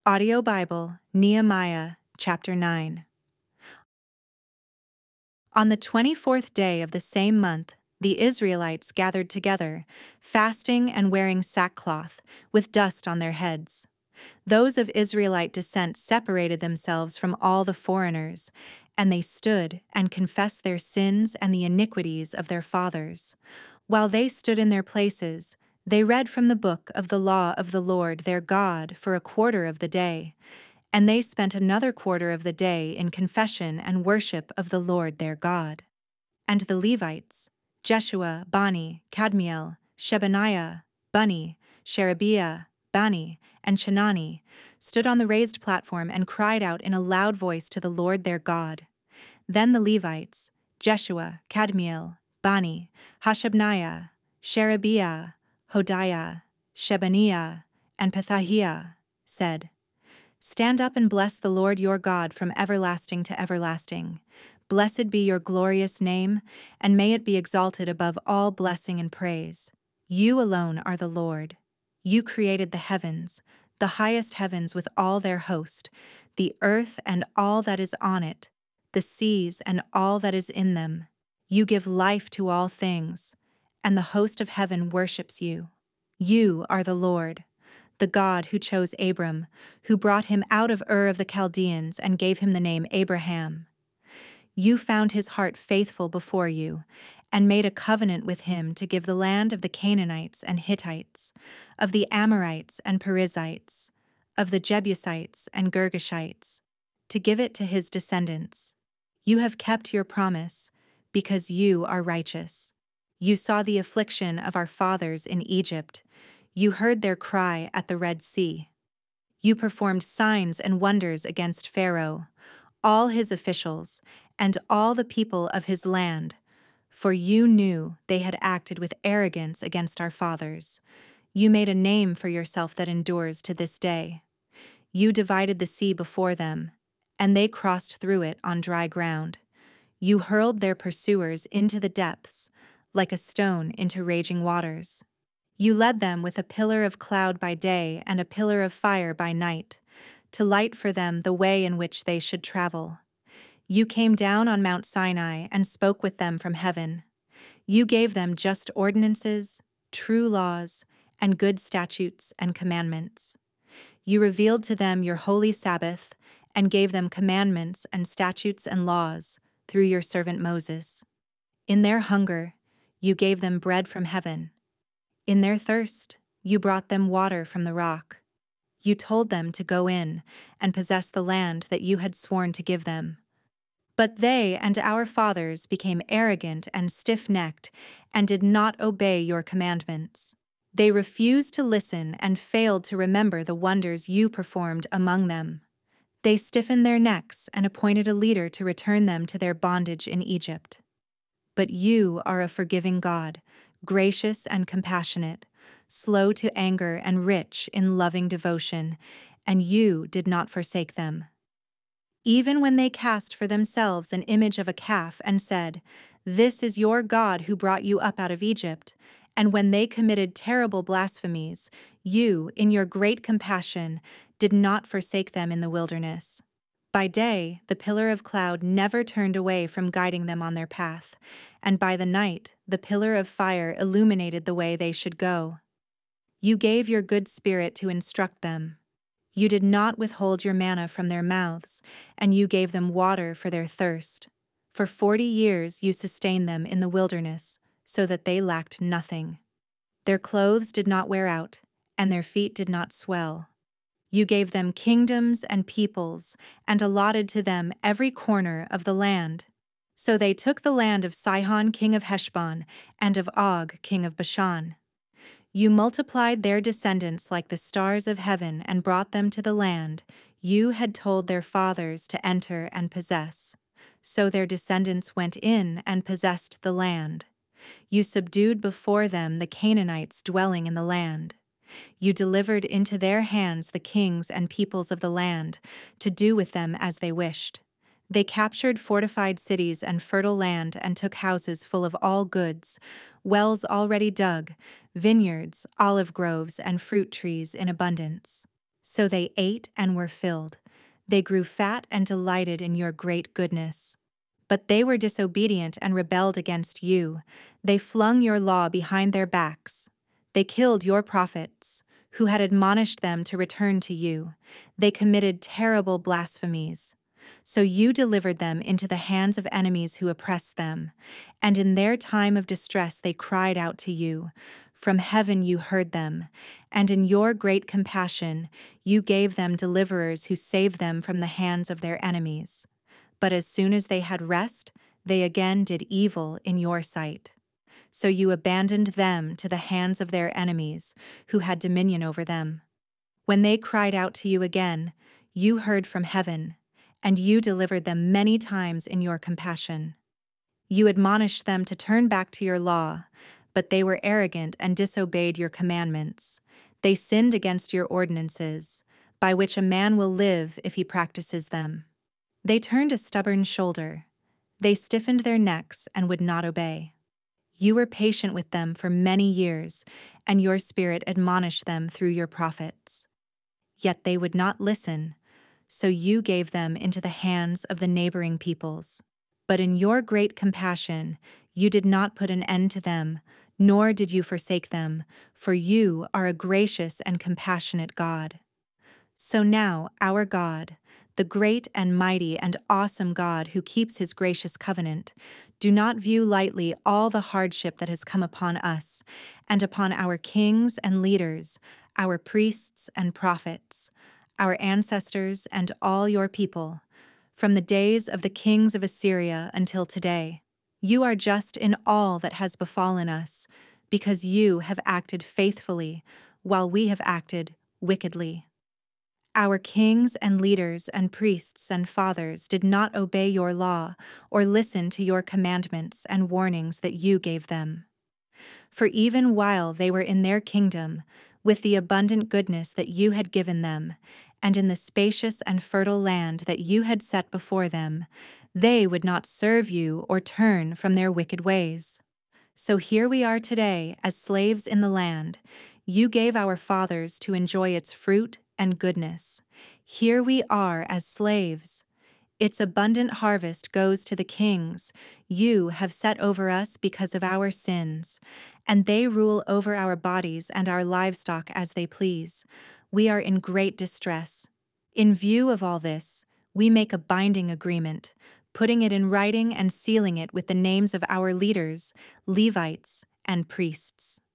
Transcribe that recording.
Audio Bible, Nehemiah, chapter 9. On the 24th day of the same month, the Israelites gathered together, fasting and wearing sackcloth, with dust on their heads. Those of Israelite descent separated themselves from all the foreigners, and they stood and confessed their sins and the iniquities of their fathers. While they stood in their places, they read from the book of the law of the Lord their God for a quarter of the day, and they spent another quarter of the day in confession and worship of the Lord their God. And the Levites, Jeshua, Bani, Kadmiel, Shebaniah, Bunni, Sherebiah, Bani, and Chenani, stood on the raised platform and cried out in a loud voice to the Lord their God. Then the Levites, Jeshua, Kadmiel, Bani, Hashabniah, Sherebiah, Hodiah, Shebaniah, and Pethahiah, said, "Stand up and bless the Lord your God from everlasting to everlasting. Blessed be your glorious name, and may it be exalted above all blessing and praise. You alone are the Lord. You created the heavens, the highest heavens with all their host, the earth and all that is on it, the seas and all that is in them. You give life to all things, and the host of heaven worships you. You are the Lord, the God who chose Abram, who brought him out of Ur of the Chaldeans and gave him the name Abraham. You found his heart faithful before you, and made a covenant with him to give the land of the Canaanites and Hittites, of the Amorites and Perizzites, of the Jebusites and Girgashites, to give it to his descendants. You have kept your promise, because you are righteous. You saw the affliction of our fathers in Egypt. You heard their cry at the Red Sea. You performed signs and wonders against Pharaoh, all his officials, and all the people of his land, for you knew they had acted with arrogance against our fathers. You made a name for yourself that endures to this day. You divided the sea before them, and they crossed through it on dry ground. You hurled their pursuers into the depths, like a stone into raging waters. You led them with a pillar of cloud by day and a pillar of fire by night, to light for them the way in which they should travel. You came down on Mount Sinai and spoke with them from heaven. You gave them just ordinances, true laws, and good statutes and commandments. You revealed to them your holy Sabbath and gave them commandments and statutes and laws through your servant Moses. In their hunger, you gave them bread from heaven. In their thirst, you brought them water from the rock. You told them to go in and possess the land that you had sworn to give them. But they and our fathers became arrogant and stiff-necked and did not obey your commandments. They refused to listen and failed to remember the wonders you performed among them. They stiffened their necks and appointed a leader to return them to their bondage in Egypt. But you are a forgiving God, gracious and compassionate, slow to anger and rich in loving devotion, and you did not forsake them. Even when they cast for themselves an image of a calf and said, "This is your God who brought you up out of Egypt," and when they committed terrible blasphemies, you, in your great compassion, did not forsake them in the wilderness. By day, the pillar of cloud never turned away from guiding them on their path, and by the night, the pillar of fire illuminated the way they should go. You gave your good spirit to instruct them. You did not withhold your manna from their mouths, and you gave them water for their thirst. For 40 years you sustained them in the wilderness, so that they lacked nothing. Their clothes did not wear out, and their feet did not swell. You gave them kingdoms and peoples, and allotted to them every corner of the land. So they took the land of Sihon king of Heshbon, and of Og king of Bashan. You multiplied their descendants like the stars of heaven and brought them to the land you had told their fathers to enter and possess. So their descendants went in and possessed the land. You subdued before them the Canaanites dwelling in the land. You delivered into their hands the kings and peoples of the land, to do with them as they wished. They captured fortified cities and fertile land and took houses full of all goods, wells already dug, vineyards, olive groves, and fruit trees in abundance. So they ate and were filled. They grew fat and delighted in your great goodness. But they were disobedient and rebelled against you. They flung your law behind their backs. They killed your prophets, who had admonished them to return to you. They committed terrible blasphemies. So you delivered them into the hands of enemies who oppressed them, and in their time of distress they cried out to you. From heaven you heard them, and in your great compassion you gave them deliverers who saved them from the hands of their enemies. But as soon as they had rest, they again did evil in your sight. So you abandoned them to the hands of their enemies, who had dominion over them. When they cried out to you again, you heard from heaven, and you delivered them many times in your compassion. You admonished them to turn back to your law, but they were arrogant and disobeyed your commandments. They sinned against your ordinances, by which a man will live if he practices them. They turned a stubborn shoulder. They stiffened their necks and would not obey. You were patient with them for many years, and your Spirit admonished them through your prophets. Yet they would not listen, so you gave them into the hands of the neighboring peoples. But in your great compassion, you did not put an end to them, nor did you forsake them, for you are a gracious and compassionate God. So now, our God, the great and mighty and awesome God who keeps his gracious covenant, do not view lightly all the hardship that has come upon us and upon our kings and leaders, our priests and prophets, our ancestors and all your people, from the days of the kings of Assyria until today. You are just in all that has befallen us, because you have acted faithfully, while we have acted wickedly. Our kings and leaders and priests and fathers did not obey your law or listen to your commandments and warnings that you gave them. For even while they were in their kingdom, with the abundant goodness that you had given them, and in the spacious and fertile land that you had set before them, they would not serve you or turn from their wicked ways. So here we are today as slaves in the land. You gave our fathers to enjoy its fruit and goodness. Here we are as slaves. Its abundant harvest goes to the kings you have set over us because of our sins, and they rule over our bodies and our livestock as they please. We are in great distress. In view of all this, we make a binding agreement, putting it in writing and sealing it with the names of our leaders, Levites, and priests.